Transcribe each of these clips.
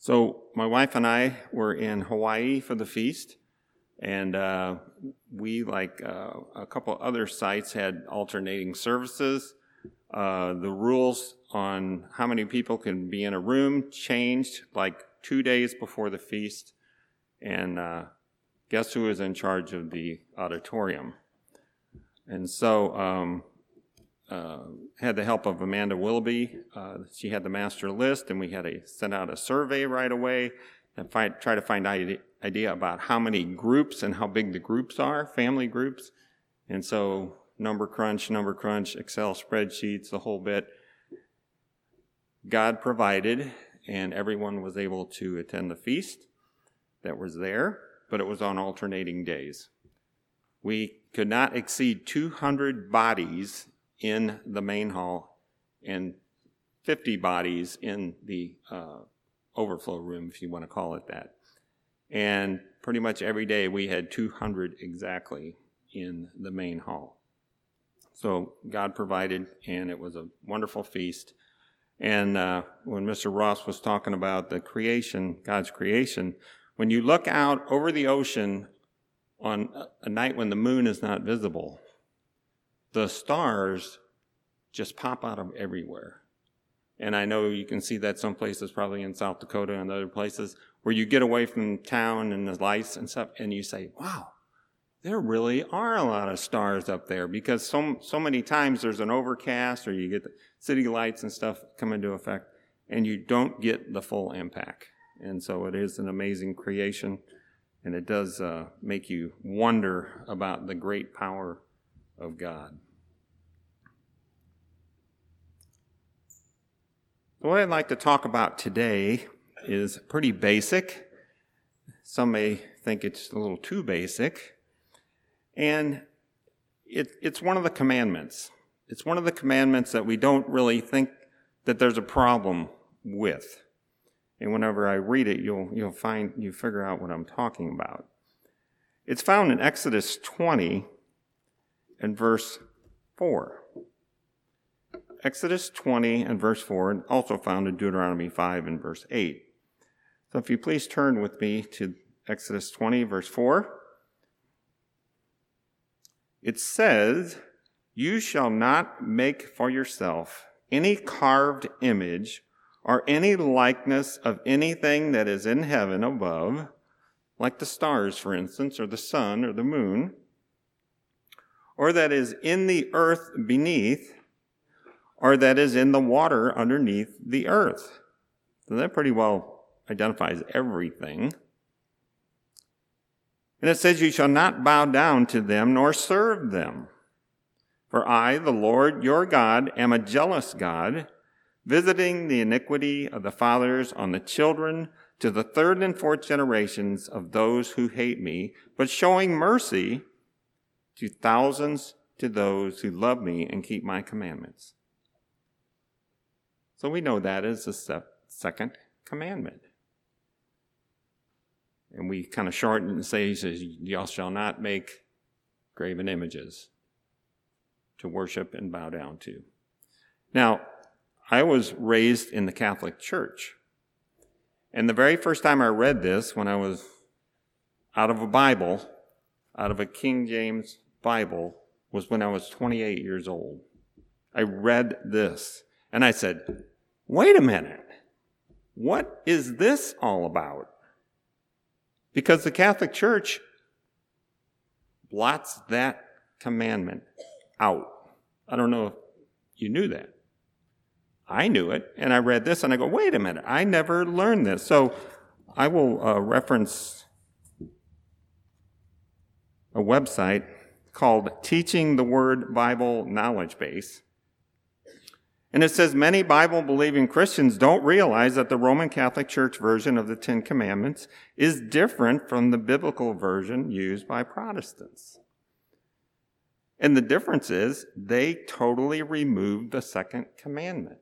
So my wife and I were in Hawaii for the feast, and we, like a couple other sites, had alternating services. The rules on how many people can be in a room changed like 2 days before the feast, and guess who was in charge of the auditorium? And so had the help of Amanda Willoughby. She had the master list, and we had to send out a survey right away and try to find idea about how many groups and how big the groups are, family groups. And so number crunch, Excel spreadsheets, the whole bit. God provided, and everyone was able to attend the feast that was there, but it was on alternating days. We could not exceed 200 bodies in the main hall and 50 bodies in the overflow room, if you want to call it that. And pretty much every day we had 200 exactly in the main hall. So God provided, and it was a wonderful feast. And when Mr. Ross was talking about the creation, God's creation, when you look out over the ocean on a night when the moon is not visible, the stars just pop out of everywhere. And I know you can see that some places, probably in South Dakota and other places, where you get away from town and the lights and stuff, and you say, wow, there really are a lot of stars up there, because so many times there's an overcast, or you get the city lights and stuff come into effect, and you don't get the full impact. And so it is an amazing creation, and it does make you wonder about the great power of God. What I'd like to talk about today is pretty basic. Some may think it's a little too basic. And it's one of the commandments. It's one of the commandments that we don't really think that there's a problem with. And whenever I read it, you figure out what I'm talking about. It's found in Exodus 20 and verse 4. Exodus 20 and verse 4, and also found in Deuteronomy 5 and verse 8. So if you please turn with me to Exodus 20, verse 4. It says, "You shall not make for yourself any carved image or any likeness of anything that is in heaven above," like the stars, for instance, or the sun or the moon, "or that is in the earth beneath, or that is in the water underneath the earth." So that pretty well identifies everything. And it says, "You shall not bow down to them nor serve them. For I, the Lord your God, am a jealous God, visiting the iniquity of the fathers on the children to the third and fourth generations of those who hate me, but showing mercy to thousands to those who love me and keep my commandments." So we know that is the second commandment. And we kind of shorten and say, he says, "Y'all shall not make graven images to worship and bow down to." Now, I was raised in the Catholic Church. And the very first time I read this, when I was out of a Bible, out of a King James Bible, was when I was 28 years old. I read this, and I said, wait a minute, what is this all about? Because the Catholic Church blots that commandment out. I don't know if you knew that. I knew it, and I read this, and I go, wait a minute, I never learned this. So I will reference a website called Teaching the Word Bible Knowledge Base. And it says, many Bible-believing Christians don't realize that the Roman Catholic Church version of the Ten Commandments is different from the biblical version used by Protestants. And the difference is they totally removed the second commandment.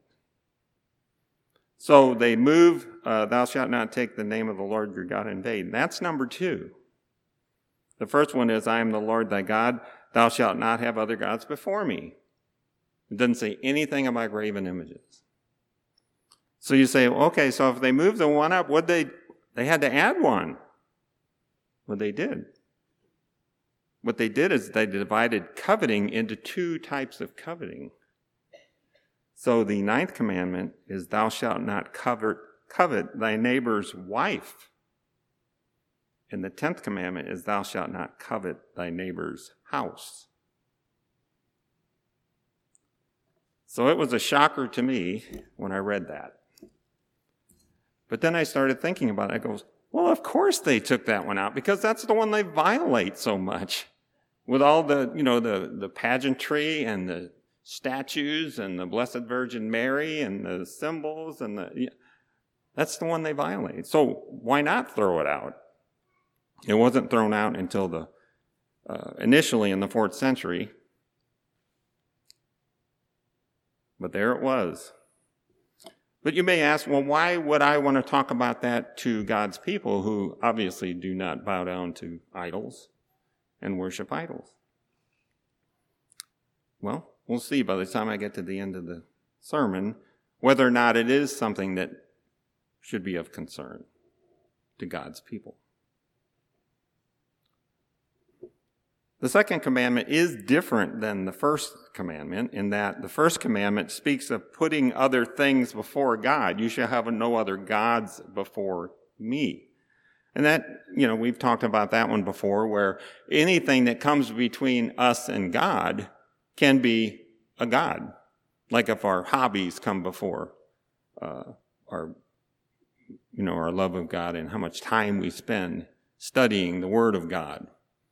So they move, thou shalt not take the name of the Lord your God in vain. That's number 2. The first one is, I am the Lord thy God. Thou shalt not have other gods before me. It doesn't say anything about graven images. So you say, okay, so if they moved the one up, they had to add one. Well, they did. What they did is they divided coveting into two types of coveting. So the 9th commandment is, thou shalt not covet thy neighbor's wife. And the 10th commandment is, thou shalt not covet thy neighbor's house. So it was a shocker to me when I read that. But then I started thinking about it. I goes, well, of course they took that one out, because that's the one they violate so much. With all the pageantry and the statues and the Blessed Virgin Mary and the symbols that's the one they violate. So why not throw it out? It wasn't thrown out until initially in the 4th century. But there it was. But you may ask, well, why would I want to talk about that to God's people who obviously do not bow down to idols and worship idols? Well, we'll see by the time I get to the end of the sermon whether or not it is something that should be of concern to God's people. The 2nd commandment is different than the 1st commandment in that the 1st commandment speaks of putting other things before God. You shall have no other gods before me. And that, we've talked about that one before, where anything that comes between us and God can be a god. Like if our hobbies come before our love of God and how much time we spend studying the Word of God.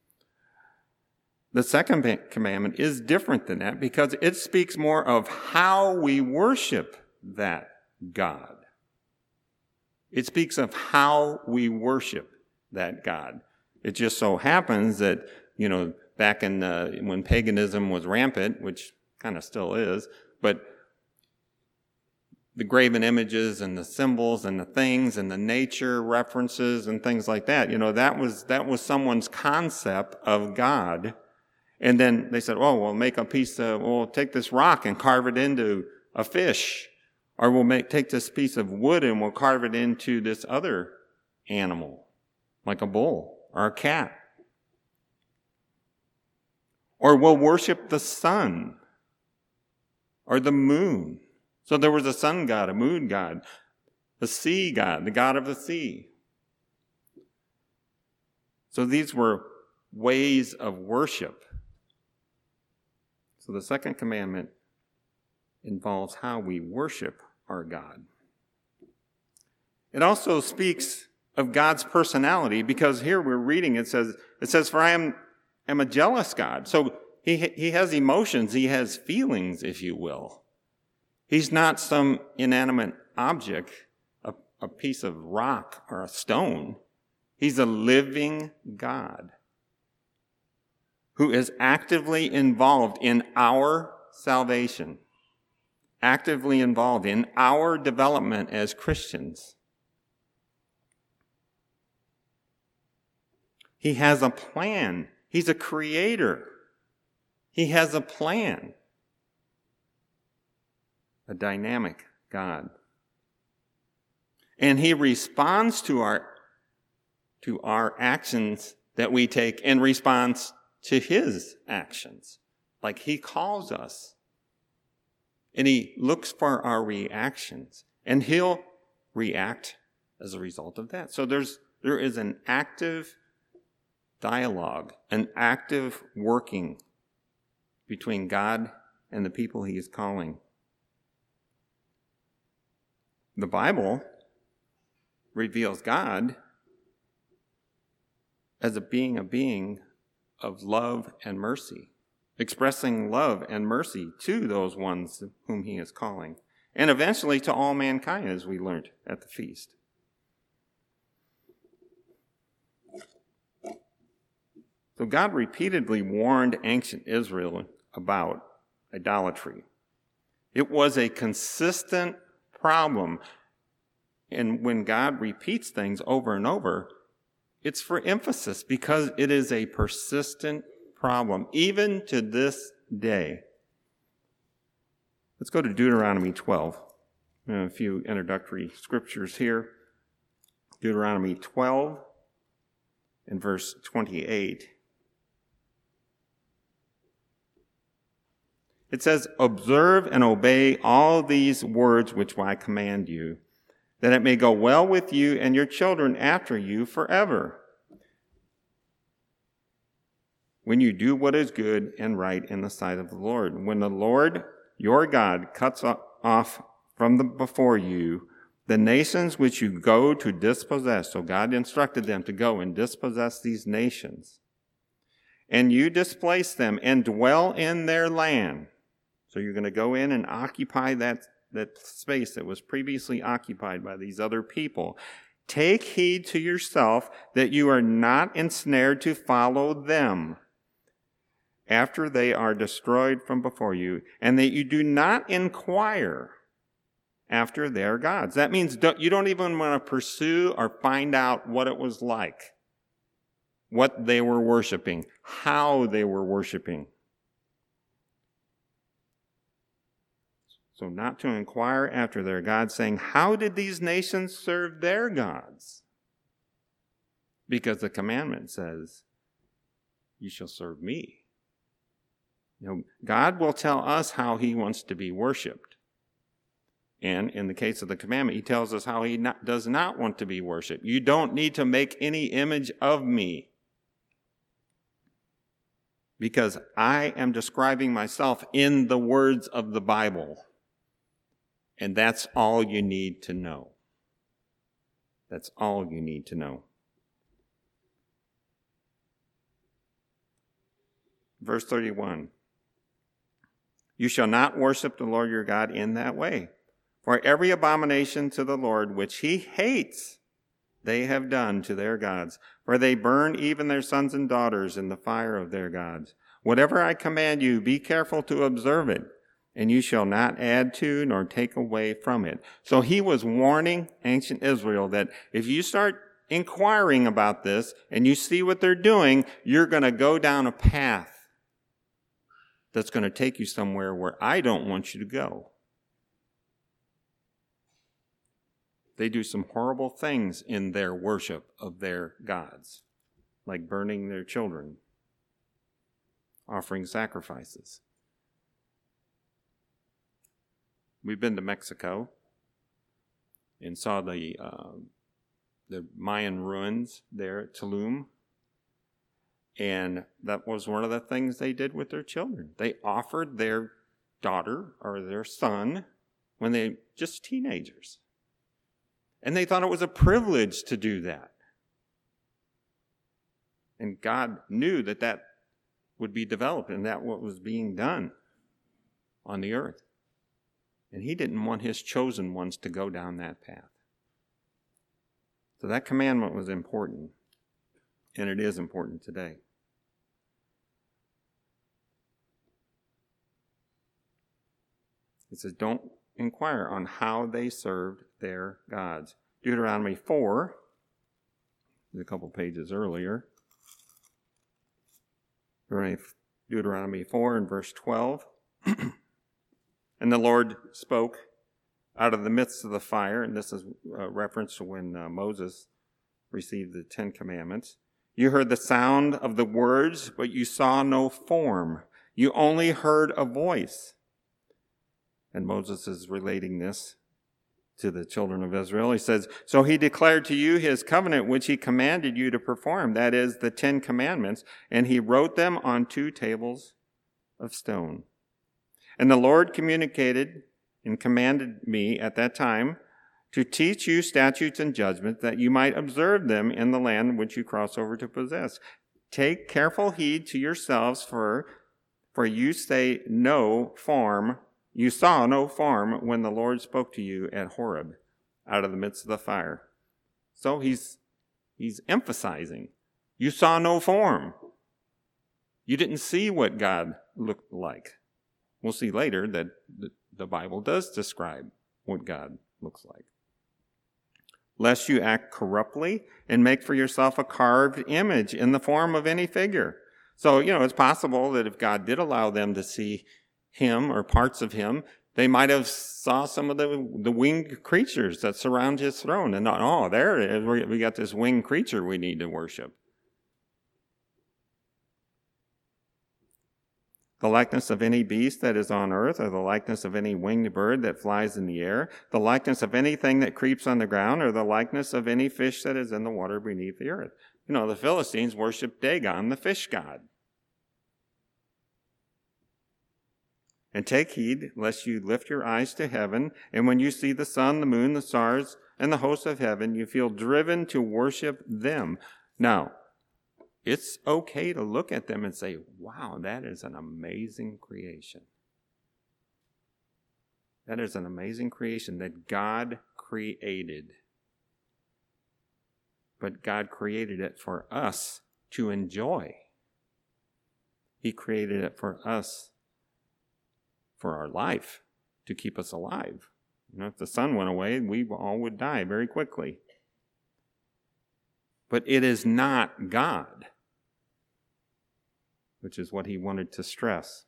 The 2nd commandment is different than that because it speaks more of how we worship that God. It speaks of how we worship that God. It just so happens that, back in when paganism was rampant, which kind of still is, but the graven images and the symbols and the things and the nature references and things like that, that was someone's concept of God. And then they said, we'll make we'll take this rock and carve it into a fish. Or we'll take this piece of wood and we'll carve it into this other animal, like a bull or a cat. Or we'll worship the sun or the moon. So there was a sun god, a moon god, the sea god, the god of the sea. So these were ways of worship. So the 2nd commandment involves how we worship our God. It also speaks of God's personality because here we're reading, it says, for I am a jealous God. So he has emotions, he has feelings, if you will. He's not some inanimate object, a piece of rock or a stone. He's a living God who is actively involved in our salvation, actively involved in our development as Christians. He has a plan. He's a creator. He has a plan. A dynamic God. And he responds to our actions that we take in response to his actions. Like he calls us. And he looks for our reactions. And he'll react as a result of that. So there is an active dialogue, an active working between God and the people he is calling. The Bible reveals God as a being of love and mercy, expressing love and mercy to those ones whom he is calling, and eventually to all mankind, as we learned at the feast. So God repeatedly warned ancient Israel about idolatry. It was a consistent problem. And when God repeats things over and over, it's for emphasis because it is a persistent problem, even to this day. Let's go to Deuteronomy 12, A few introductory scriptures here. Deuteronomy 12 and verse 28. It says, "Observe and obey all these words which I command you, that it may go well with you and your children after you forever, when you do what is good and right in the sight of the Lord. When the Lord your God cuts off from before you the nations which you go to dispossess," so God instructed them to go and dispossess these nations, "and you displace them and dwell in their land." So you're going to go in and occupy that space that was previously occupied by these other people. "Take heed to yourself that you are not ensnared to follow them after they are destroyed from before you, and that you do not inquire after their gods." That means you don't even want to pursue or find out what it was like, what they were worshiping, how they were worshiping. So not to inquire after their gods, saying, "How did these nations serve their gods?" Because the commandment says, "You shall serve me." God will tell us how he wants to be worshiped. And in the case of the commandment, he tells us how he does not want to be worshiped. "You don't need to make any image of me, because I am describing myself in the words of the Bible." And that's all you need to know. That's all you need to know. Verse 31. "You shall not worship the Lord your God in that way. For every abomination to the Lord which he hates, they have done to their gods. For they burn even their sons and daughters in the fire of their gods. Whatever I command you, be careful to observe it. And you shall not add to nor take away from it." So he was warning ancient Israel that if you start inquiring about this and you see what they're doing, you're going to go down a path that's going to take you somewhere where I don't want you to go. They do some horrible things in their worship of their gods, like burning their children, offering sacrifices. We've been to Mexico and saw the Mayan ruins there at Tulum. And that was one of the things they did with their children. They offered their daughter or their son when they were just teenagers. And they thought it was a privilege to do that. And God knew that that would be developed and that what was being done on the earth. And he didn't want his chosen ones to go down that path. So that commandment was important. And it is important today. It says, don't inquire on how they served their gods. Deuteronomy 4, a couple pages earlier. Deuteronomy 4 and verse 12. "And the Lord spoke out of the midst of the fire," and this is a reference to when Moses received the 10 Commandments. "You heard the sound of the words, but you saw no form. You only heard a voice." And Moses is relating this to the children of Israel. He says, "So he declared to you his covenant, which he commanded you to perform, that is, the 10 Commandments, and he wrote them on 2 tables of stone. And the Lord communicated and commanded me at that time to teach you statutes and judgments, that you might observe them in the land which you cross over to possess. Take careful heed to yourselves, for you say no farm. You saw no farm when the Lord spoke to you at Horeb out of the midst of the fire." So he's emphasizing, you saw no form. You didn't see what God looked like. We'll see later that the Bible does describe what God looks like. "Lest you act corruptly and make for yourself a carved image in the form of any figure." So, it's possible that if God did allow them to see him or parts of him, They might have saw some of the winged creatures that surround his throne and thought, oh, there it is. We got this winged creature we need to worship. The likeness of any beast that is on earth, or the likeness of any winged bird that flies in the air, the likeness of anything that creeps on the ground, or the likeness of any fish that is in the water beneath the earth. You know, the Philistines worshiped Dagon, the fish god. And take heed, lest you lift your eyes to heaven, and when you see the sun, the moon, the stars, and the hosts of heaven, you feel driven to worship them. Now, it's okay to look at them and say, wow, that is an amazing creation. That is an amazing creation that God created. But God created it for us to enjoy. He created it for us, for our life, to keep us alive. You know, if the sun went away, we all would die very quickly. But it is not God, which is what he wanted to stress.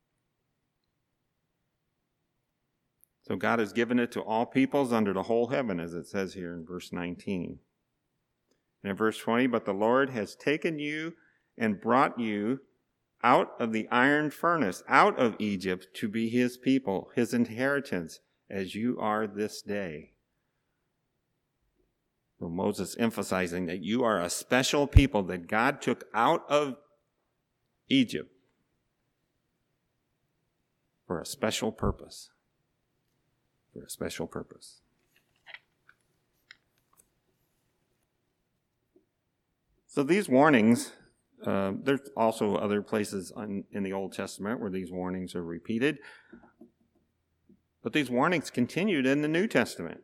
So God has given it to all peoples under the whole heaven, as it says here in verse 19. And in verse 20, but the Lord has taken you and brought you out of the iron furnace, out of Egypt, to be his people, his inheritance, as you are this day. So Moses emphasizing that you are a special people that God took out of Egypt for a special purpose. For a special purpose. So these warnings, there's also other places in the Old Testament where these warnings are repeated. But these warnings continued in the New Testament.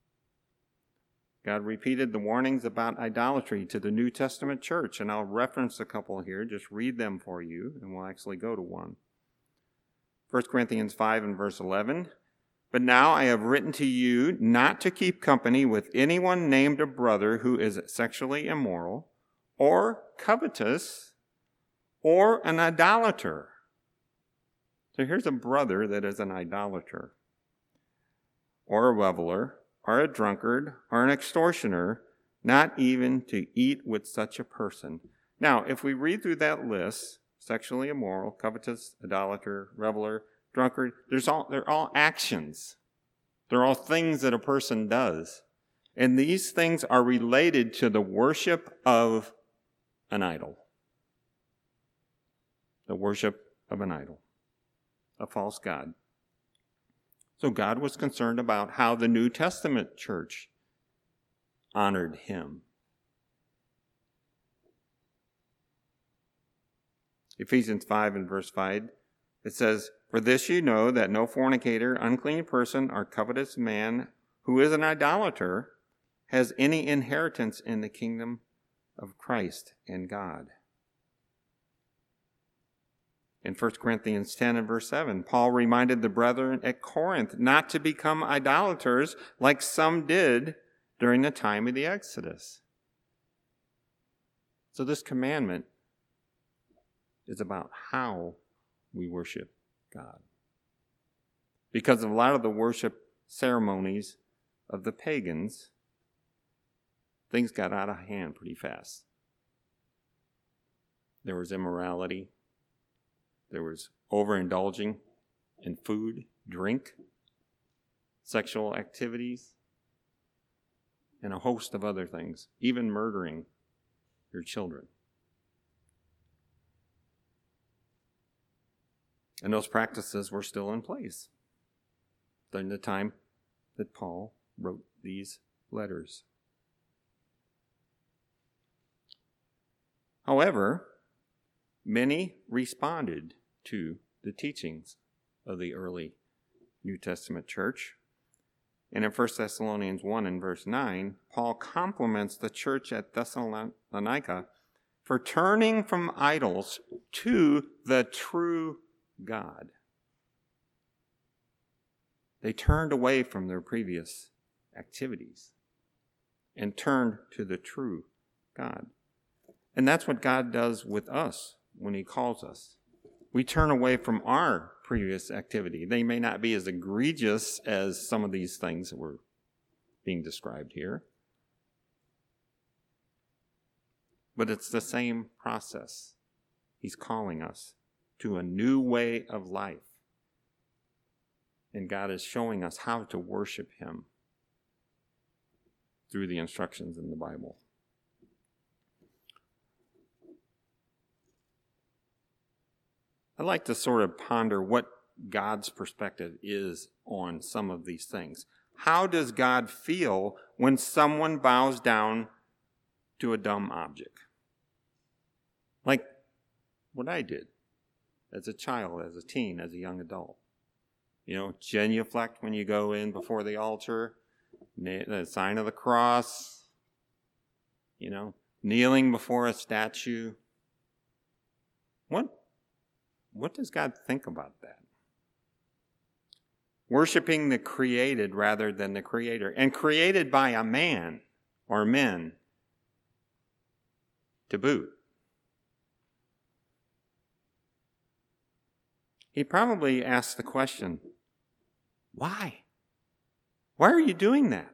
God repeated the warnings about idolatry to the New Testament church, and I'll reference a couple here, just read them for you, and we'll actually go to one. 1 Corinthians 5 and verse 11, but now I have written to you not to keep company with anyone named a brother who is sexually immoral, or covetous, or an idolater. So here's a brother that is an idolater, or a reveler, or a drunkard, or an extortioner, not even to eat with such a person. Now, if we read through that list, sexually immoral, covetous, idolater, reveler, drunkard, they're all actions. They're all things that a person does. And these things are related to the worship of an idol. The worship of an idol, a false god. So God was concerned about how the New Testament church honored him. Ephesians 5 and verse 5, it says, for this you know that no fornicator, unclean person, or covetous man who is an idolater has any inheritance in the kingdom of Christ and God. In 1 Corinthians 10 and verse 7, Paul reminded the brethren at Corinth not to become idolaters like some did during the time of the Exodus. So this commandment is about how we worship God. Because of a lot of the worship ceremonies of the pagans, things got out of hand pretty fast. There was immorality. There was overindulging in food, drink, sexual activities, and a host of other things, even murdering your children. And those practices were still in place during the time that Paul wrote these letters. However, many responded to the teachings of the early New Testament church. And in 1 Thessalonians 1 and verse 9, Paul compliments the church at Thessalonica for turning from idols to the true God. They turned away from their previous activities and turned to the true God. And that's what God does with us when he calls us. We turn away from our previous activity. They may not be as egregious as some of these things that were being described here, but it's the same process. He's calling us to a new way of life. And God is showing us how to worship him through the instructions in the Bible. I'd like to sort of ponder what God's perspective is on some of these things. How does God feel when someone bows down to a dumb object? Like what I did as a child, as a teen, as a young adult. You know, genuflect when you go in before the altar, the sign of the cross, you know, kneeling before a statue. What does God think about that? Worshiping the created rather than the creator, and created by a man or men to boot. He probably asked the question, why? Why are you doing that?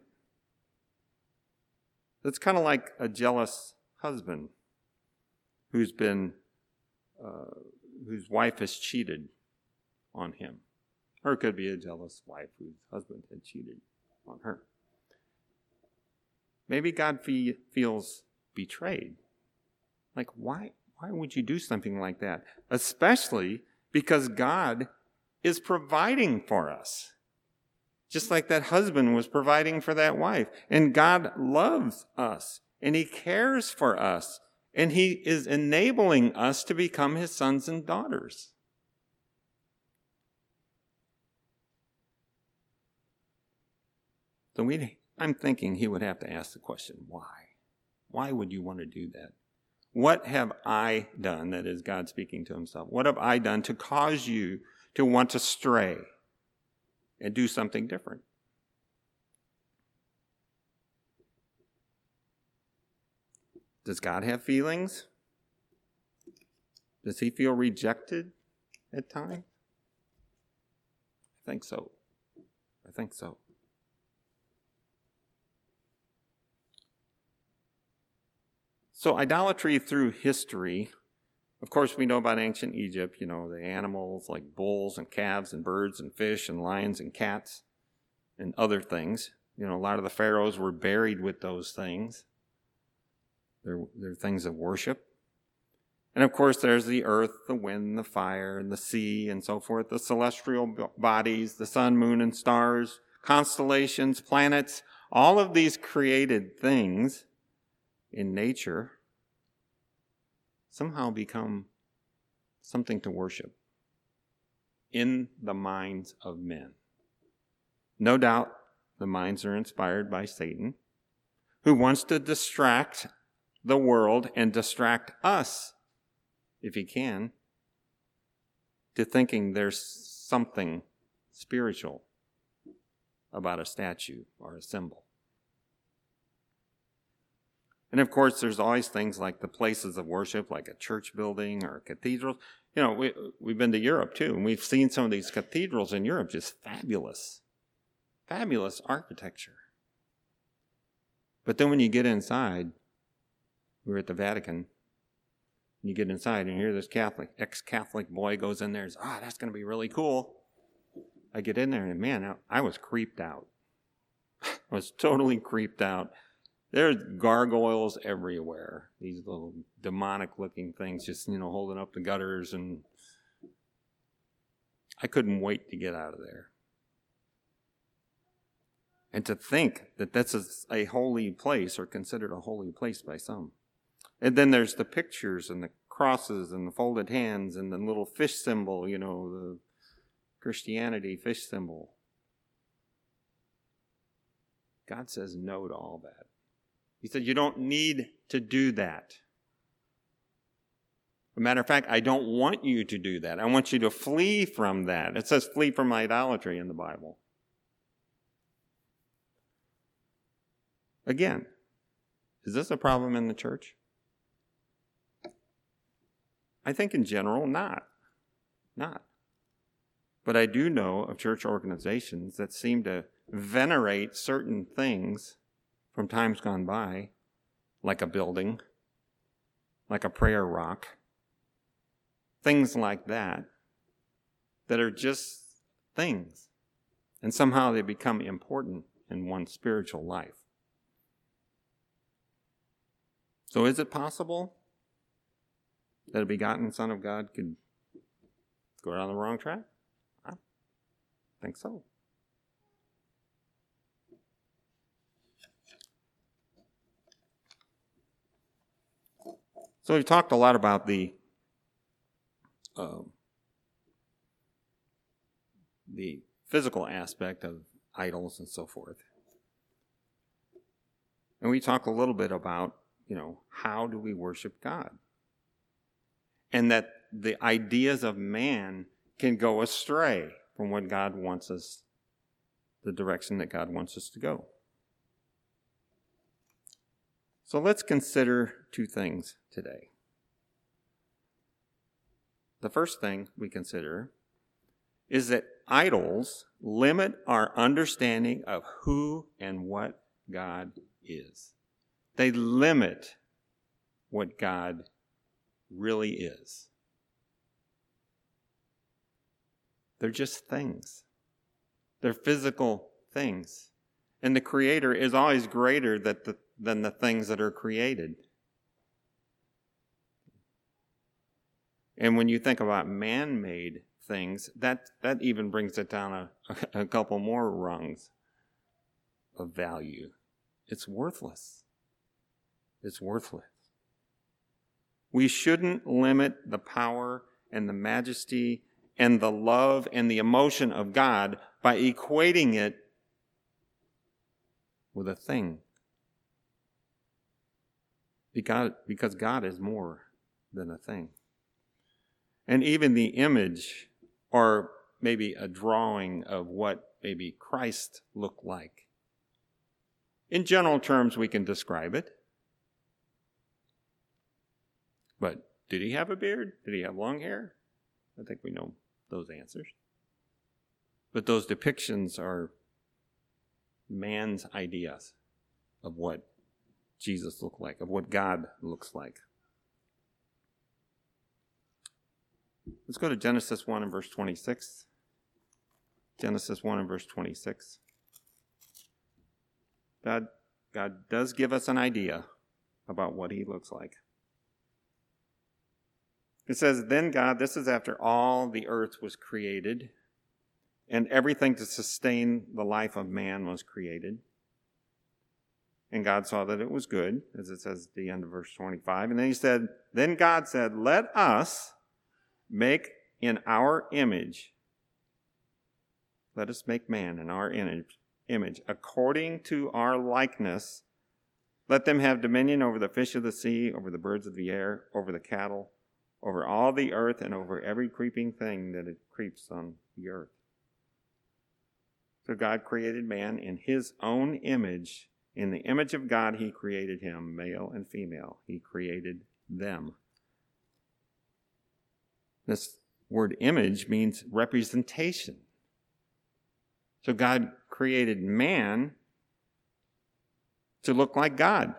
It's kind of like a jealous husband whose wife has cheated on him. Or it could be a jealous wife whose husband had cheated on her. Maybe God feels betrayed. Like, why would you do something like that? Especially because God is providing for us. Just like that husband was providing for that wife. And God loves us. And he cares for us. And he is enabling us to become his sons and daughters. So I'm thinking he would have to ask the question, why? Why would you want to do that? What have I done, that is God speaking to himself, what have I done to cause you to want to stray and do something different? Does God have feelings? Does he feel rejected at times? I think so. So idolatry through history, of course we know about ancient Egypt, you know, the animals like bulls and calves and birds and fish and lions and cats and other things. You know, a lot of the pharaohs were buried with those things. They're things of worship. And of course there's the earth, the wind, the fire, and the sea, and so forth, the celestial bodies, the sun, moon, and stars, constellations, planets, all of these created things in nature somehow become something to worship in the minds of men. No doubt the minds are inspired by Satan, who wants to distract the world and distract us, if he can, to thinking there's something spiritual about a statue or a symbol. And of course, there's always things like the places of worship, like a church building or a cathedral. You know, we've been to Europe too, and we've seen some of these cathedrals in Europe, just fabulous. Fabulous architecture. But then when you get inside, we were at the Vatican, and you get inside and you hear this ex-Catholic boy goes in there and says, that's going to be really cool. I get in there and man, I was creeped out. I was totally creeped out. There's gargoyles everywhere. These little demonic-looking things just, holding up the gutters. And I couldn't wait to get out of there. And to think that this is a holy place or considered a holy place by some. And then there's the pictures and the crosses and the folded hands and the little fish symbol, the Christianity fish symbol. God says no to all that. He said, you don't need to do that. As a matter of fact, I don't want you to do that. I want you to flee from that. It says flee from idolatry in the Bible. Again, is this a problem in the church? I think in general, not. But I do know of church organizations that seem to venerate certain things from times gone by, like a building, like a prayer rock, things like that are just things. And somehow they become important in one's spiritual life. So is it possible that a begotten Son of God could go down the wrong track? I think so. So we've talked a lot about the physical aspect of idols and so forth. And we talk a little bit about, how do we worship God? And that the ideas of man can go astray from what God wants us, the direction that God wants us to go. So let's consider two things today. The first thing we consider is that idols limit our understanding of who and what God is. They limit what God really is. They're just things. They're physical things. And the Creator is always greater than the things that are created. And when you think about man-made things, that even brings it down a couple more rungs of value. It's worthless. It's worthless. We shouldn't limit the power and the majesty and the love and the emotion of God by equating it with a thing. Because God is more than a thing. And even the image, or maybe a drawing of what maybe Christ looked like. In general terms, we can describe it. But did he have a beard? Did he have long hair? I think we know those answers. But those depictions are man's ideas of what Jesus looked like, of what God looks like. Let's go to Genesis 1 and verse 26. Genesis 1 and verse 26. God does give us an idea about what he looks like. It says, then God, this is after all the earth was created, and everything to sustain the life of man was created. And God saw that it was good, as it says at the end of verse 25. And then God said, let us make in our image, let us make man in our image, according to our likeness. Let them have dominion over the fish of the sea, over the birds of the air, over the cattle, over all the earth, and over every creeping thing that it creeps on the earth. So God created man in his own image. In the image of God, he created him, male and female. He created them. This word image means representation. So God created man to look like God.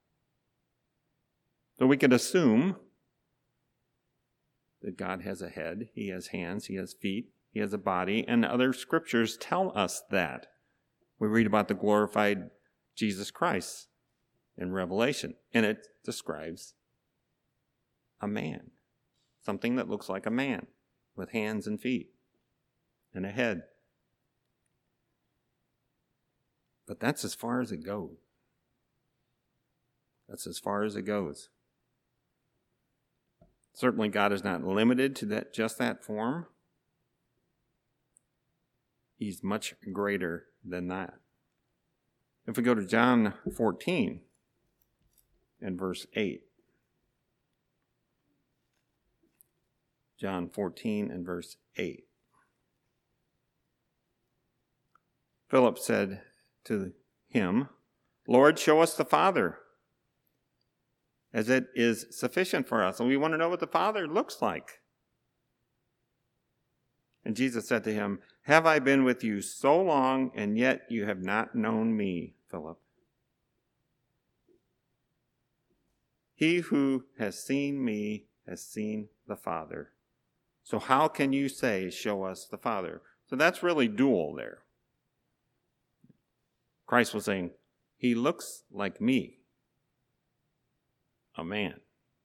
So we could assume that God has a head, he has hands, he has feet, he has a body, and other scriptures tell us that. We read about the glorified Jesus Christ in Revelation, and it describes a man, something that looks like a man with hands and feet and a head. But that's as far as it goes. That's as far as it goes. Certainly God is not limited to just that form. He's much greater than that. If we go to John 14 and verse 8. John 14 and verse 8. Philip said to him, Lord, show us the Father, as it is sufficient for us. And we want to know what the Father looks like. And Jesus said to him, "Have I been with you so long, and yet you have not known me, Philip? He who has seen me has seen the Father. So how can you say, 'Show us the Father'?" So that's really dual there. Christ was saying, he looks like me, a man.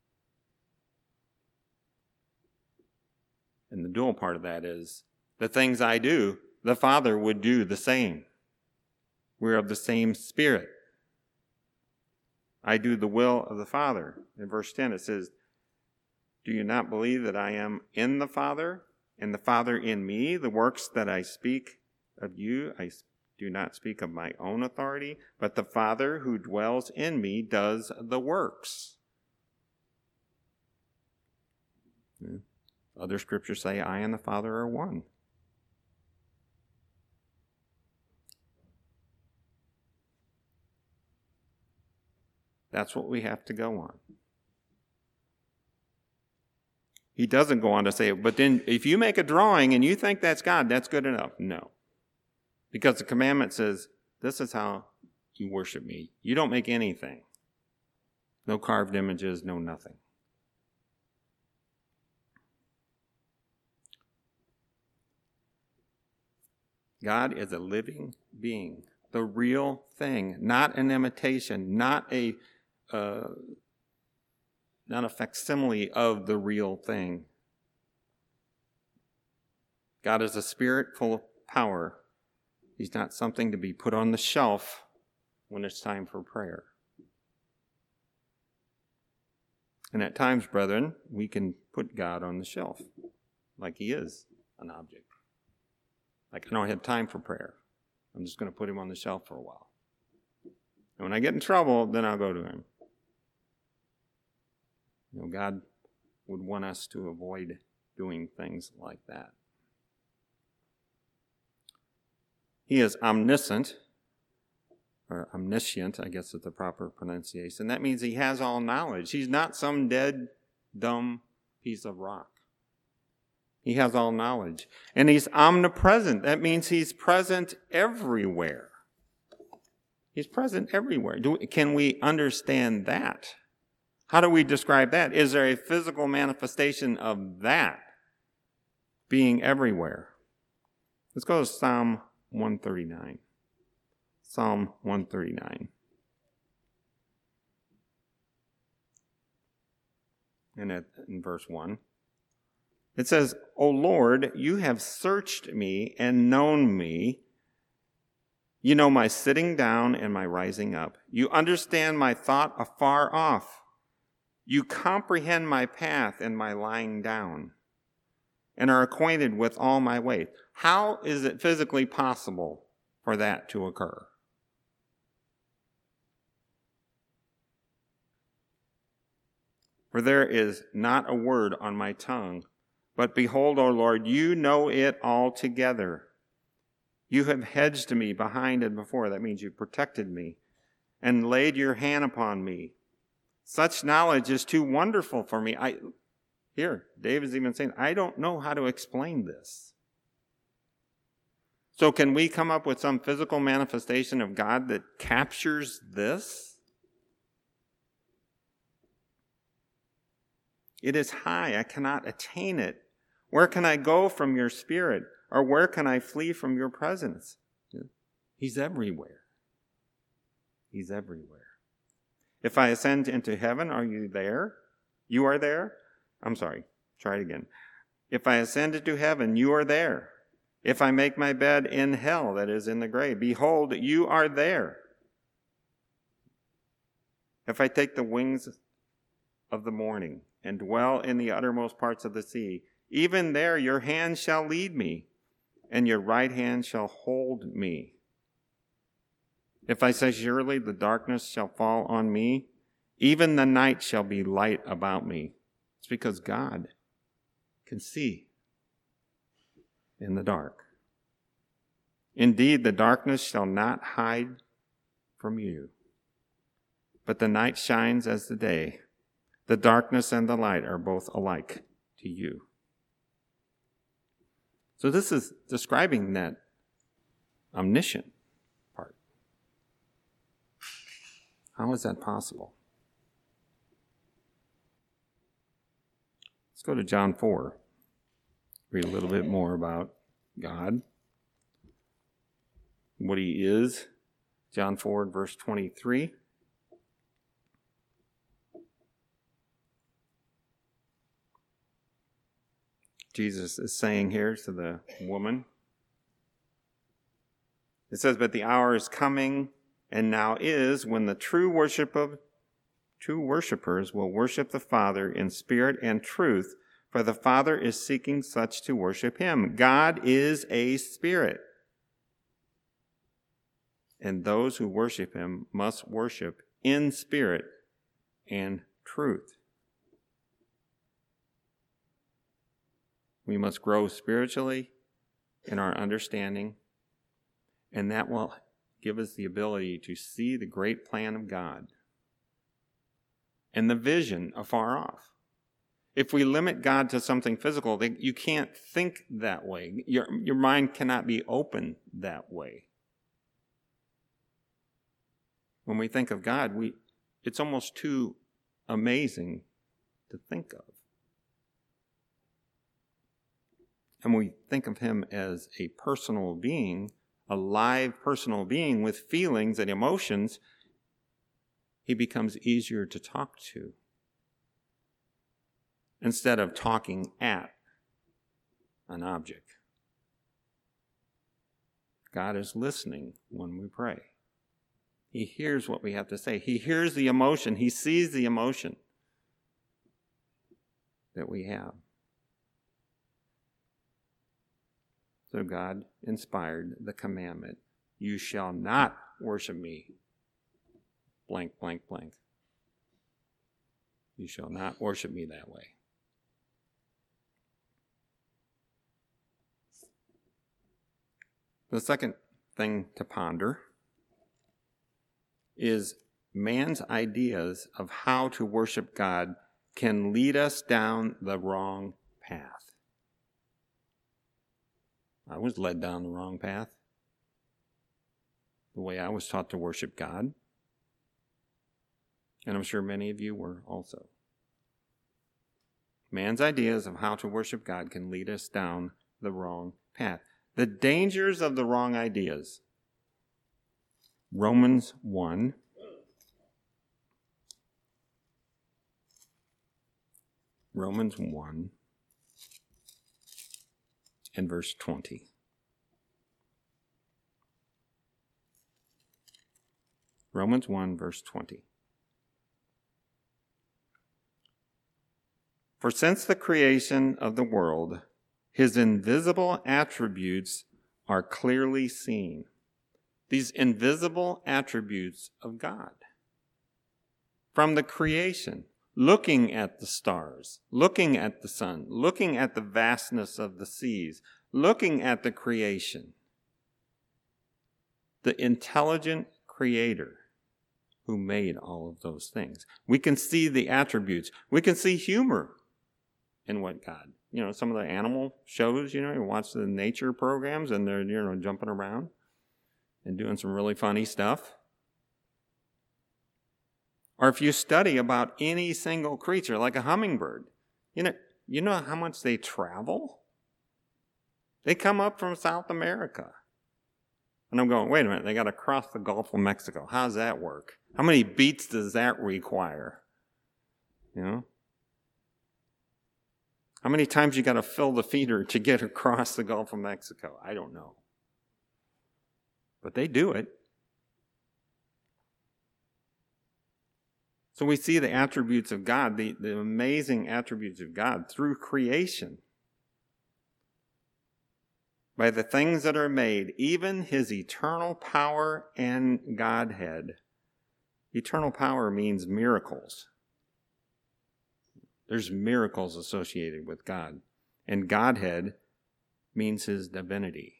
And the dual part of that is, the things I do, the Father would do the same. We're of the same Spirit. I do the will of the Father. In verse 10 it says, "Do you not believe that I am in the Father, and the Father in me? The works that I speak of you, I do not speak of my own authority, but the Father who dwells in me does the works." Other scriptures say, "I and the Father are one." That's what we have to go on. He doesn't go on to say, but then if you make a drawing and you think that's God, that's good enough. No. Because the commandment says, this is how you worship me. You don't make anything. No carved images, no nothing. God is a living being, the real thing, not an imitation, not a facsimile of the real thing. God is a spirit full of power. He's not something to be put on the shelf when it's time for prayer. And at times, brethren, we can put God on the shelf like he is an object. Like, I don't have time for prayer. I'm just going to put him on the shelf for a while. And when I get in trouble, then I'll go to him. God would want us to avoid doing things like that. He is omniscient, or omniscient, I guess is the proper pronunciation. That means he has all knowledge. He's not some dead, dumb piece of rock. He has all knowledge. And he's omnipresent. That means he's present everywhere. He's present everywhere. Can we understand that? How do we describe that? Is there a physical manifestation of that being everywhere? Let's go to Psalm 139. Psalm 139. And in verse 1, it says, "O Lord, you have searched me and known me. You know my sitting down and my rising up. You understand my thought afar off. You comprehend my path and my lying down, and are acquainted with all my ways." How is it physically possible for that to occur? "For there is not a word on my tongue, but behold, O Lord, you know it altogether. You have hedged me behind and before." That means you protected me, "and laid your hand upon me. Such knowledge is too wonderful for me." David's even saying, I don't know how to explain this. So can we come up with some physical manifestation of God that captures this? It is high. I cannot attain it. Where can I go from your spirit? Or where can I flee from your presence? He's everywhere. He's everywhere. "If I ascend into heaven, are you there? You are there?" I'm sorry, try it again. "If I ascend into heaven, you are there. If I make my bed in hell," that is in the grave, "behold, you are there. If I take the wings of the morning and dwell in the uttermost parts of the sea, even there your hand shall lead me, and your right hand shall hold me. If I say, surely the darkness shall fall on me, even the night shall be light about me." It's because God can see in the dark. "Indeed, the darkness shall not hide from you, but the night shines as the day. The darkness and the light are both alike to you." So this is describing that omniscient part. How is that possible? Let's go to John 4. Read a little bit more about God, what he is. John 4, verse 23. Jesus is saying here to the woman, it says, "But the hour is coming, and now is, when the true worshipers will worship the Father in spirit and truth, for the Father is seeking such to worship him. God is a spirit, and those who worship him must worship in spirit and truth." We must grow spiritually in our understanding, and that will give us the ability to see the great plan of God and the vision afar off. If we limit God to something physical, you can't think that way. Your mind cannot be open that way. When we think of God, it's almost too amazing to think of. And we think of him as a personal being, a live personal being with feelings and emotions, he becomes easier to talk to instead of talking at an object. God is listening when we pray. He hears what we have to say. He hears the emotion. He sees the emotion that we have. So God inspired the commandment, "You shall not worship me, blank, blank, blank. You shall not worship me that way." The second thing to ponder is man's ideas of how to worship God can lead us down the wrong path. I was led down the wrong path, the way I was taught to worship God. And I'm sure many of you were also. Man's ideas of how to worship God can lead us down the wrong path. The dangers of the wrong ideas. Romans 1. Romans 1 and verse 20. Romans 1, verse 20. "For since the creation of the world, his invisible attributes are clearly seen." These invisible attributes of God. From the creation, looking at the stars, looking at the sun, looking at the vastness of the seas, looking at the creation. The intelligent creator who made all of those things. We can see the attributes. We can see humor in what God, some of the animal shows, you watch the nature programs and they're, jumping around and doing some really funny stuff. Or if you study about any single creature, like a hummingbird, you know how much they travel? They come up from South America. And I'm going, wait a minute, they got to cross the Gulf of Mexico. How does that work? How many beats does that require? How many times you got to fill the feeder to get across the Gulf of Mexico? I don't know. But they do it. So we see the attributes of God, the amazing attributes of God through creation. By the things that are made, even his eternal power and Godhead. Eternal power means miracles. There's miracles associated with God. And Godhead means his divinity.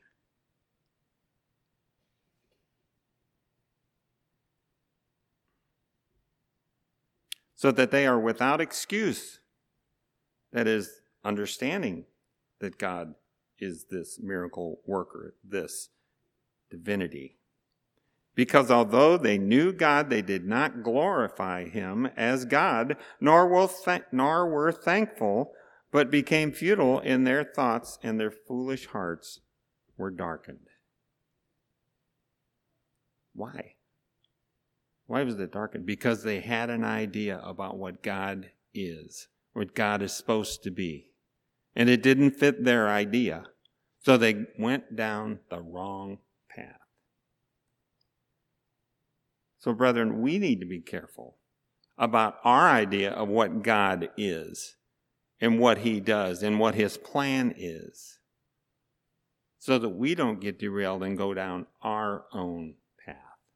So that they are without excuse. That is, understanding that God is this miracle worker, this divinity. Because although they knew God, they did not glorify him as God, nor were thankful, but became futile in their thoughts, and their foolish hearts were darkened. Why? Why was it darkened? Because they had an idea about what God is, what God is supposed to be. And it didn't fit their idea. So they went down the wrong path. So, brethren, we need to be careful about our idea of what God is and what he does and what his plan is, so that we don't get derailed and go down our own path.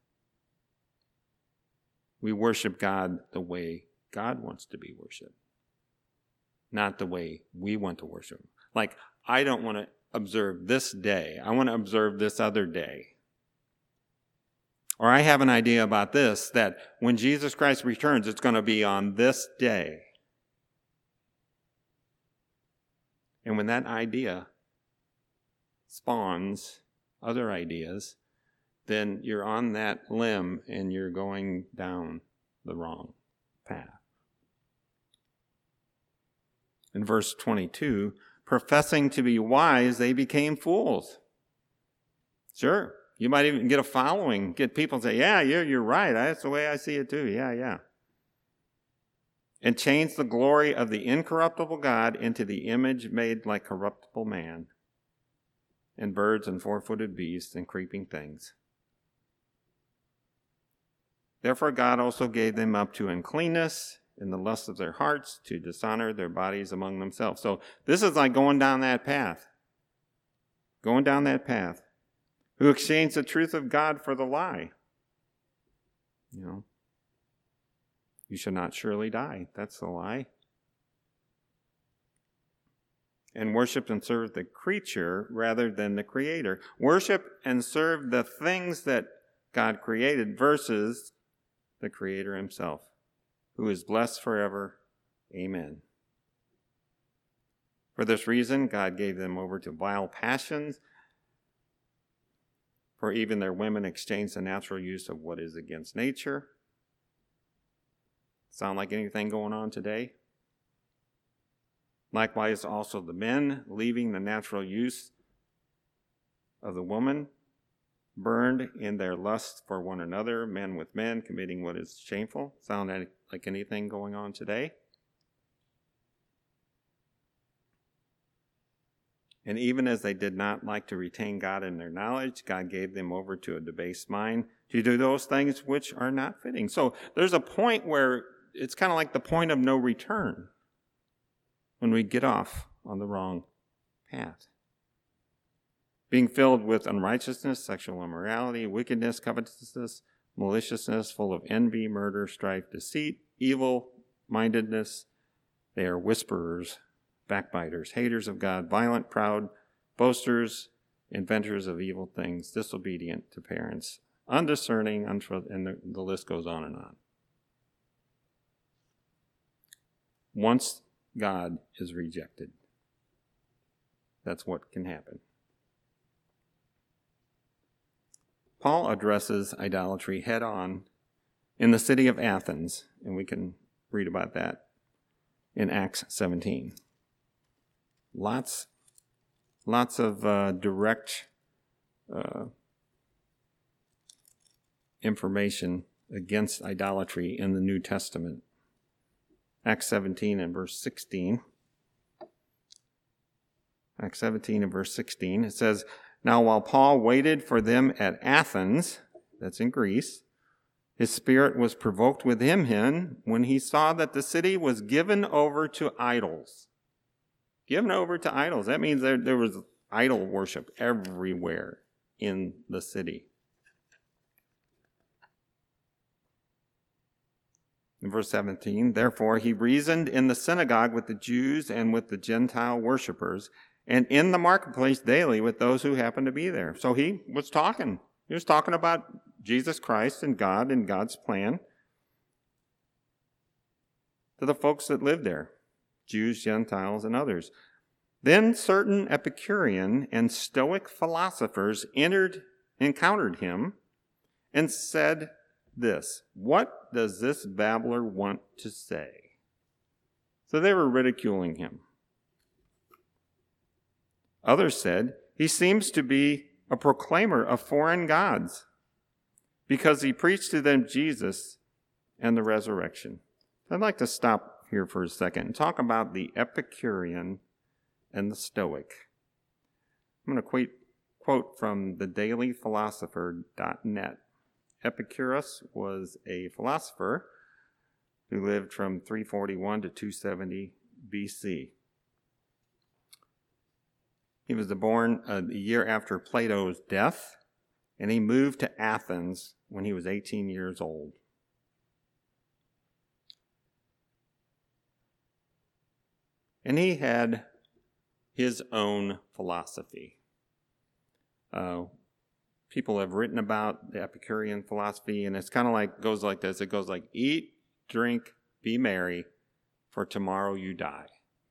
We worship God the way God wants to be worshiped, not the way we want to worship him. Like, I don't want to observe this day. I want to observe this other day. Or I have an idea about this, that when Jesus Christ returns, it's going to be on this day. And when that idea spawns other ideas, then you're on that limb and you're going down the wrong path. In verse 22, professing to be wise, they became fools. Sure. You might even get a following, get people say, yeah, you're right. That's the way I see it too. Yeah. And change the glory of the incorruptible God into the image made like corruptible man, and birds and four-footed beasts and creeping things. Therefore God also gave them up to uncleanness in the lust of their hearts, to dishonor their bodies among themselves. So this is like going down that path. Going down that path. Who exchanged the truth of God for the lie. You shall not surely die. That's the lie. And worship and serve the creature rather than the Creator. Worship and serve the things that God created versus the Creator himself, who is blessed forever. Amen. For this reason, God gave them over to vile passions, for even their women exchanged the natural use of what is against nature. Sound like anything going on today? Likewise, also the men, leaving the natural use of the woman, burned in their lust for one another, men with men, committing what is shameful. Sound like anything going on today? And even as they did not like to retain God in their knowledge, God gave them over to a debased mind to do those things which are not fitting. So there's a point where it's kind of like the point of no return when we get off on the wrong path. Being filled with unrighteousness, sexual immorality, wickedness, covetousness, maliciousness, full of envy, murder, strife, deceit, evil-mindedness. They are whisperers, backbiters, haters of God, violent, proud, boasters, inventors of evil things, disobedient to parents, undiscerning, and the list goes on and on. Once God is rejected, that's what can happen. Paul addresses idolatry head on in the city of Athens, and we can read about that in Acts 17. Lots of direct information against idolatry in the New Testament. Acts 17 and verse 16. Acts 17 and verse 16, it says, "Now while Paul waited for them at Athens," that's in Greece, "his spirit was provoked within him when he saw that the city was given over to idols." Given over to idols. That means there was idol worship everywhere in the city. In verse 17, "Therefore he reasoned in the synagogue with the Jews and with the Gentile worshippers, and in the marketplace daily with those who happened to be there." So he was talking. He was talking about Jesus Christ and God and God's plan to the folks that lived there, Jews, Gentiles, and others. Then certain Epicurean and Stoic philosophers encountered him and said this, "What does this babbler want to say?" So they were ridiculing him. Others said, "He seems to be a proclaimer of foreign gods because he preached to them Jesus and the resurrection." I'd like to stop here for a second and talk about the Epicurean and the Stoic. I'm going to quote from the dailyphilosopher.net. Epicurus was a philosopher who lived from 341 to 270 BC. He was born a year after Plato's death, and he moved to Athens when he was 18 years old. And he had his own philosophy. People have written about the Epicurean philosophy, and it's kind of goes like this. It goes like, eat, drink, be merry, for tomorrow you die.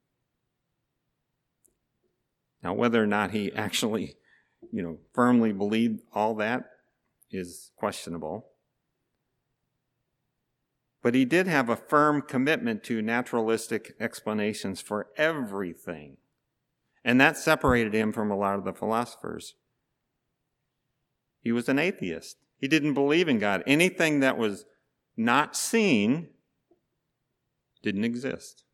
Now, whether or not he actually, firmly believed all that is questionable. But he did have a firm commitment to naturalistic explanations for everything. And that separated him from a lot of the philosophers. He was an atheist. He didn't believe in God. Anything that was not seen didn't exist.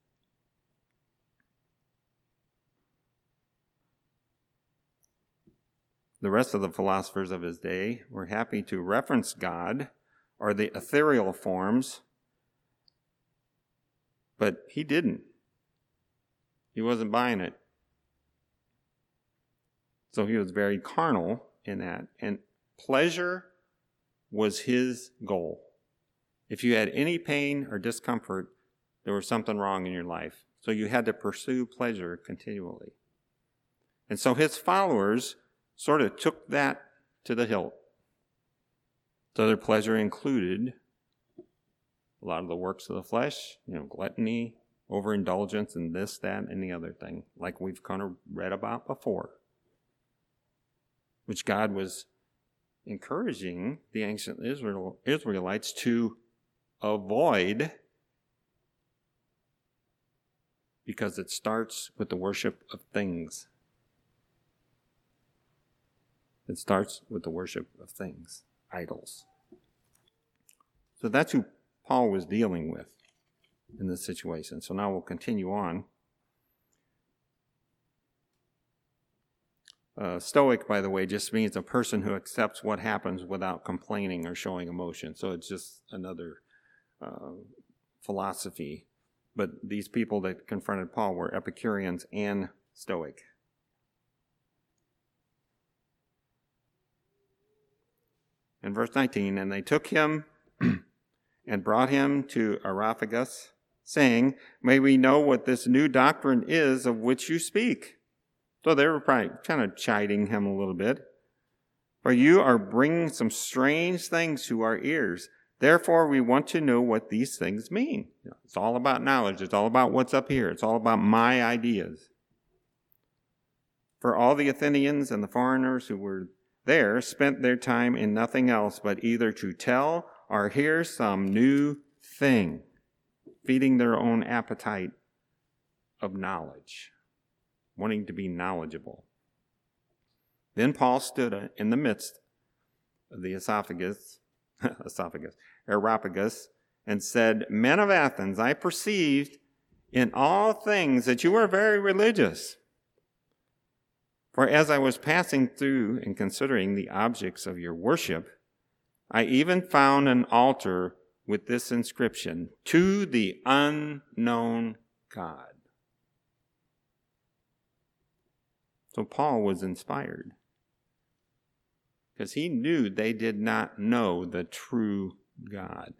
The rest of the philosophers of his day were happy to reference God or the ethereal forms, but he didn't. He wasn't buying it. So he was very carnal in that. And pleasure was his goal. If you had any pain or discomfort, there was something wrong in your life. So you had to pursue pleasure continually. And so his followers sort of took that to the hilt. So their pleasure included a lot of the works of the flesh, gluttony, overindulgence, and this, that, and the other thing, like we've kind of read about before, which God was encouraging the ancient Israelites to avoid, because it starts with the worship of things. It starts with the worship of things, idols. So that's who Paul was dealing with in this situation. So now we'll continue on. Stoic, by the way, just means a person who accepts what happens without complaining or showing emotion. So it's just another philosophy. But these people that confronted Paul were Epicureans and Stoic. In verse 19, and they took him and brought him to Areopagus, saying, "May we know what this new doctrine is of which you speak?" So they were probably kind of chiding him a little bit. "For you are bringing some strange things to our ears. Therefore, we want to know what these things mean." It's all about knowledge. It's all about what's up here. It's all about my ideas. For all the Athenians and the foreigners who were there spent their time in nothing else but either to tell or hear some new thing, feeding their own appetite of knowledge, wanting to be knowledgeable. Then Paul stood in the midst of the Areopagus, and said, "Men of Athens, I perceived in all things that you are very religious. For as I was passing through and considering the objects of your worship, I even found an altar with this inscription, 'To the unknown God.'" So Paul was inspired because he knew they did not know the true God.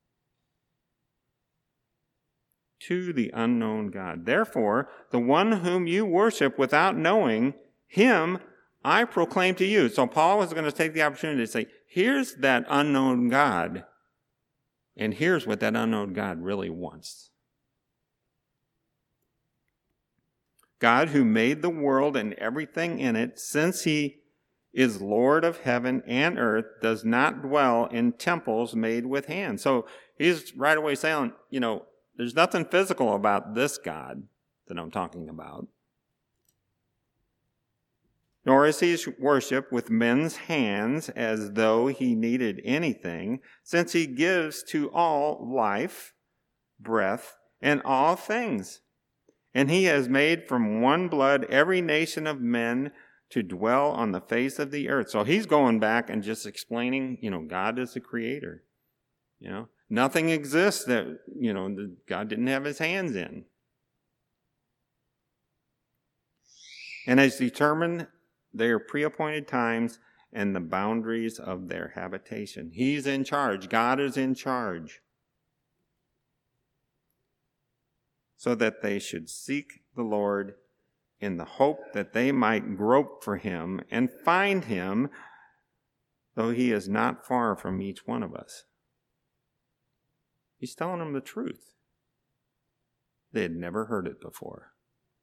To the unknown God. "Therefore, the one whom you worship without knowing, him I proclaim to you." So Paul was going to take the opportunity to say, here's that unknown God, and here's what that unknown God really wants. God who made the world and everything in it, since he is Lord of heaven and earth, does not dwell in temples made with hands. So he's right away saying, there's nothing physical about this God that I'm talking about. Nor is he worshipped with men's hands as though he needed anything, since he gives to all life, breath, and all things. And he has made from one blood every nation of men to dwell on the face of the earth. So he's going back and just explaining, God is the creator. Nothing exists that, God didn't have his hands in. And has determined their pre-appointed times and the boundaries of their habitation. He's in charge. God is in charge. So that they should seek the Lord in the hope that they might grope for him and find him, though he is not far from each one of us. He's telling them the truth. They had never heard it before.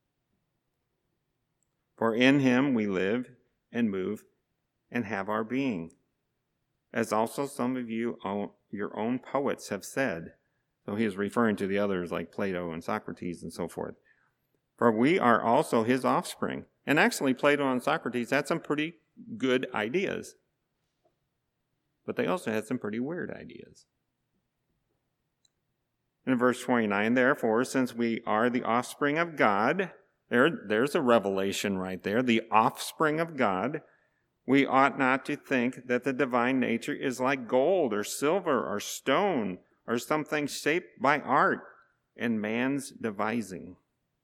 For in him we live and move and have our being, as also some of you, your own poets, have said. So he is referring to the others like Plato and Socrates and so forth. For we are also his offspring. And actually, Plato and Socrates had some pretty good ideas. But they also had some pretty weird ideas. In verse 29, therefore, since we are the offspring of God, there's a revelation right there, the offspring of God, we ought not to think that the divine nature is like gold or silver or stone or something shaped by art and man's devising.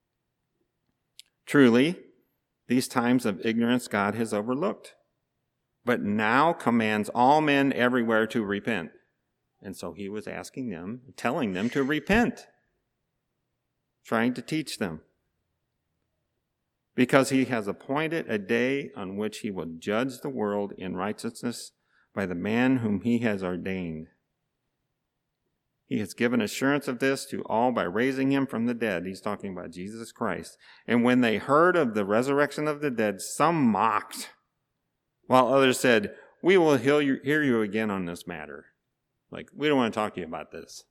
Truly, these times of ignorance God has overlooked, but now commands all men everywhere to repent. And so he was asking them, telling them to repent, trying to teach them. Because he has appointed a day on which he will judge the world in righteousness by the man whom he has ordained. He has given assurance of this to all by raising him from the dead. He's talking about Jesus Christ. And when they heard of the resurrection of the dead, some mocked, while others said, we will hear you again on this matter. Like, we don't want to talk to you about this.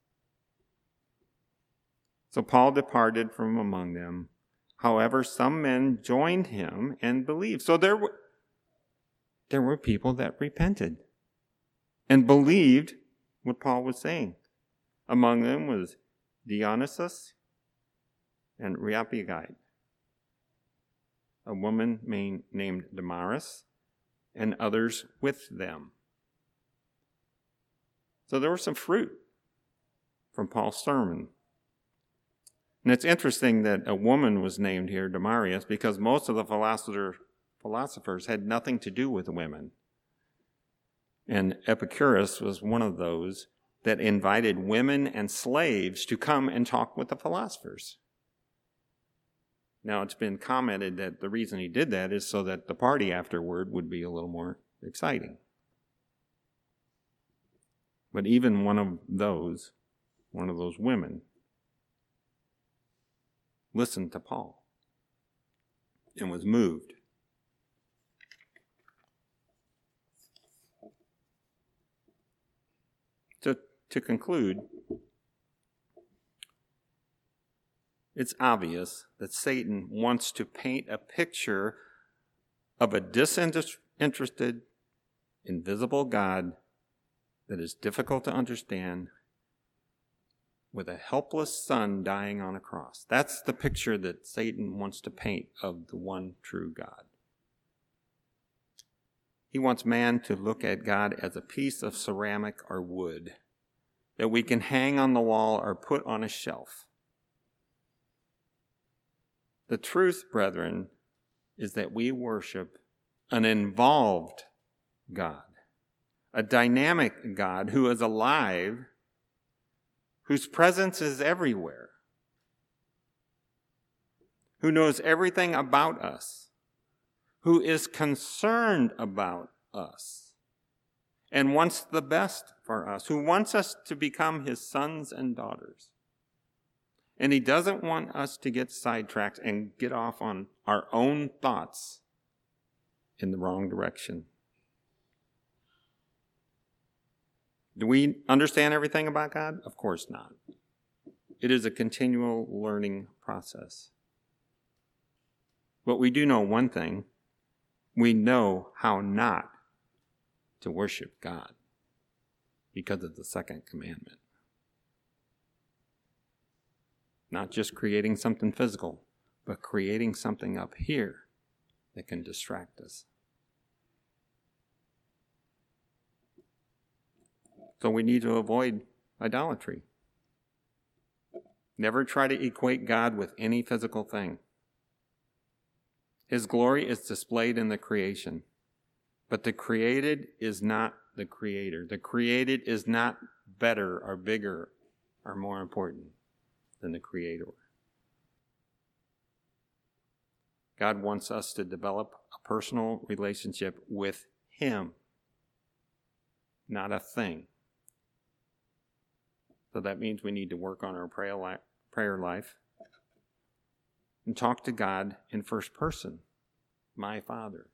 So Paul departed from among them. However, some men joined him and believed. So there were people that repented and believed what Paul was saying. Among them was Dionysius and Areopagite, a woman named Damaris, and others with them. So there was some fruit from Paul's sermon. And it's interesting that a woman was named here, Damaris, because most of the philosophers had nothing to do with women. And Epicurus was one of those that invited women and slaves to come and talk with the philosophers. Now, it's been commented that the reason he did that is so that the party afterward would be a little more exciting. But even one of those women, listened to Paul and was moved. To conclude, it's obvious that Satan wants to paint a picture of a disinterested, invisible God that is difficult to understand, with a helpless son dying on a cross. That's the picture that Satan wants to paint of the one true God. He wants man to look at God as a piece of ceramic or wood that we can hang on the wall or put on a shelf. The truth, brethren, is that we worship an involved God, a dynamic God who is alive, whose presence is everywhere, who knows everything about us, who is concerned about us, and wants the best for us, who wants us to become his sons and daughters. And he doesn't want us to get sidetracked and get off on our own thoughts in the wrong direction. Do we understand everything about God? Of course not. It is a continual learning process. But we do know one thing. We know how not to worship God because of the second commandment. Not just creating something physical, but creating something up here that can distract us. So we need to avoid idolatry. Never try to equate God with any physical thing. His glory is displayed in the creation, but the created is not the creator. The created is not better or bigger or more important than the creator. God wants us to develop a personal relationship with him, not a thing. So that means we need to work on our prayer life and talk to God in first person. My Father,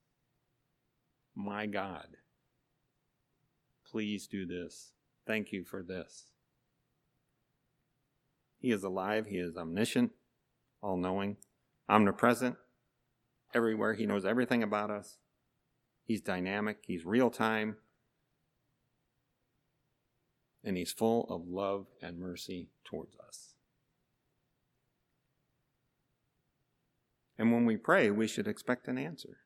my God, please do this. Thank you for this. He is alive. He is omniscient, all-knowing, omnipresent. Everywhere. He knows everything about us. He's dynamic. He's real-time. And he's full of love and mercy towards us. And when we pray, we should expect an answer.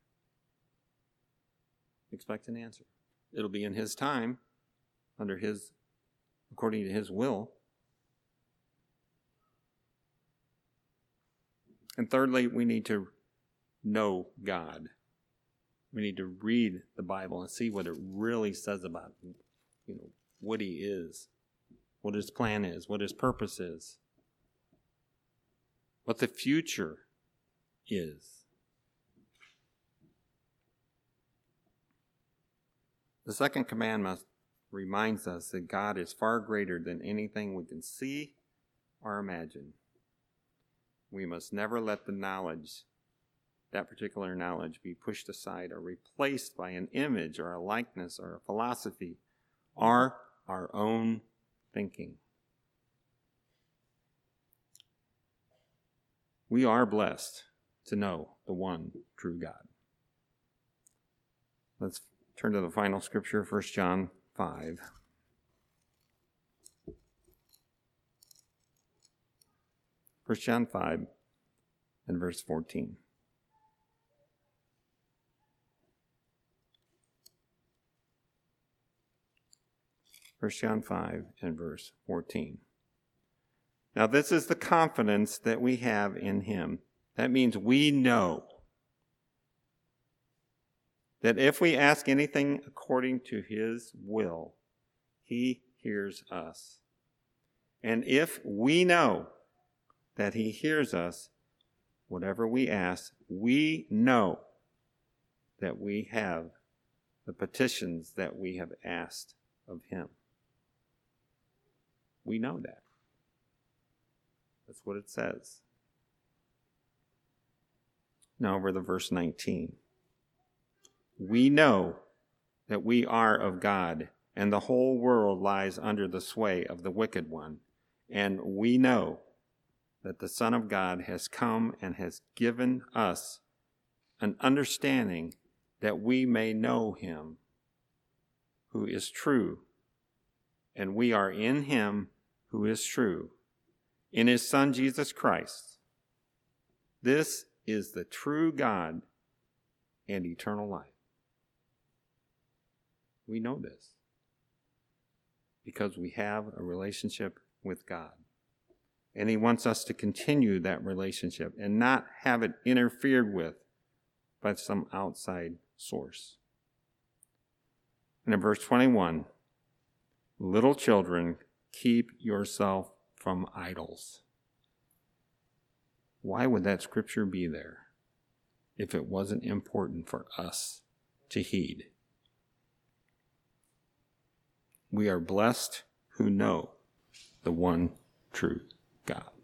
Expect an answer. It'll be in his time, according to his will. And thirdly, we need to know God. We need to read the Bible and see what it really says about what he is, what his plan is, what his purpose is, what the future is. The second commandment reminds us that God is far greater than anything we can see or imagine. We must never let that particular knowledge, be pushed aside or replaced by an image or a likeness or a philosophy or our own thinking. We are blessed to know the one true God. Let's turn to the final scripture, 1 John 5. 1 John 5 and verse 14. 1 John 5 and verse 14. Now this is the confidence that we have in him. That means we know that if we ask anything according to his will, he hears us. And if we know that he hears us, whatever we ask, we know that we have the petitions that we have asked of him. We know that. That's what it says. Now over to verse 19. We know that we are of God, and the whole world lies under the sway of the wicked one. And we know that the Son of God has come and has given us an understanding that we may know him who is true, and we are in him who is true, in his Son Jesus Christ. This is the true God and eternal life. We know this because we have a relationship with God. And he wants us to continue that relationship and not have it interfered with by some outside source. And in verse 21, little children, keep yourself from idols. Why would that scripture be there if it wasn't important for us to heed? We are blessed who know the one true God.